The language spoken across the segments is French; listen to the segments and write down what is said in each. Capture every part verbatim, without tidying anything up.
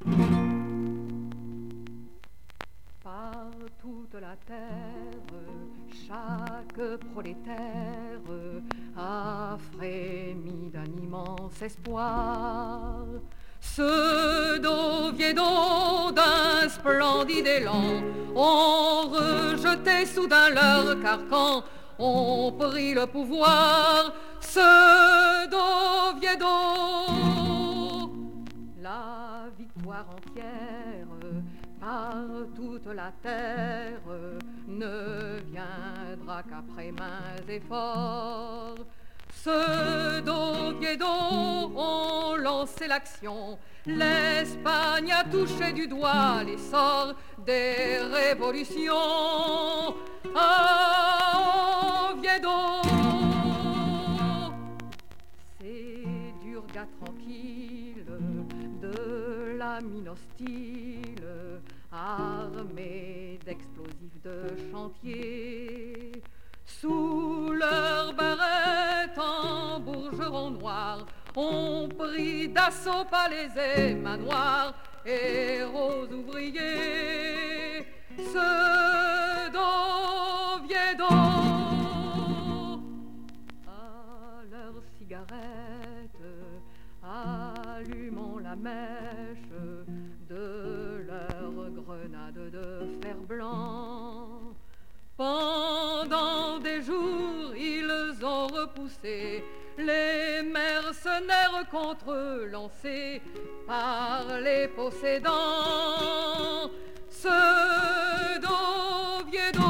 Par toute la terre, chaque prolétaire a frémi d'un immense espoir. Ceux d'Oviedo d'un splendide élan ont rejeté soudain leur carcan, ont pris le pouvoir. Ceux d'Oviedo, la victoire entière par toute la terre ne viendra qu'après maints efforts. Ceux d'Oviedo ont lancé l'action, l'Espagne a touché du doigt l'essor des révolutions. À Oviedo, ces durs gars tranquilles de la mine hostile, armés d'explosifs de chantier, sous leurs barrettes en bourgerons noirs, ont pris d'assaut palais et manoirs, héros ouvriers, ceux d'Oviedo. À leurs cigarettes, allumant la mèche de leurs grenades de fer blanc. Pendant des jours, ils ont repoussé les mercenaires contre eux lancés par les possédants. Ceux d'Oviedo,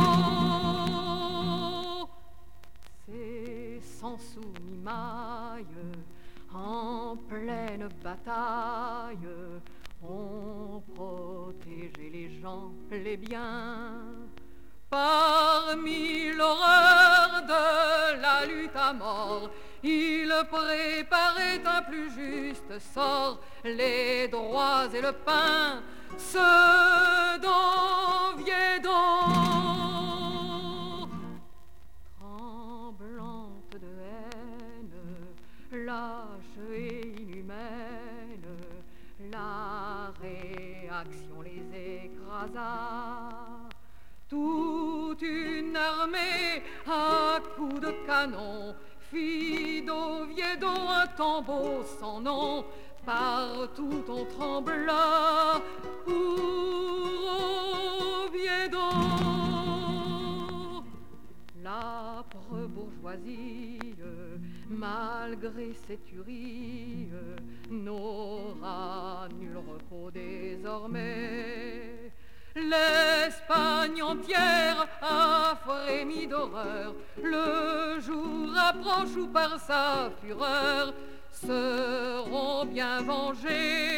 c'est sans sou ni maille, en pleine bataille, ont protégé les gens, les biens. Parmi l'horreur de la lutte à mort, il préparait un plus juste sort, les droits et le pain, ceux d'Oviedo. Tremblante de haine, lâche et inhumaine, la réaction les écrasa. Toute une armée à coups de canon fit d'Oviedo un tombeau sans nom. Partout on trembla pour Oviedo. L'âpre bourgeoisie, malgré ses tueries, n'aura nul repos désormais. L'Espagne entière a frémi d'horreur, le jour approche où par sa fureur seront bien vengés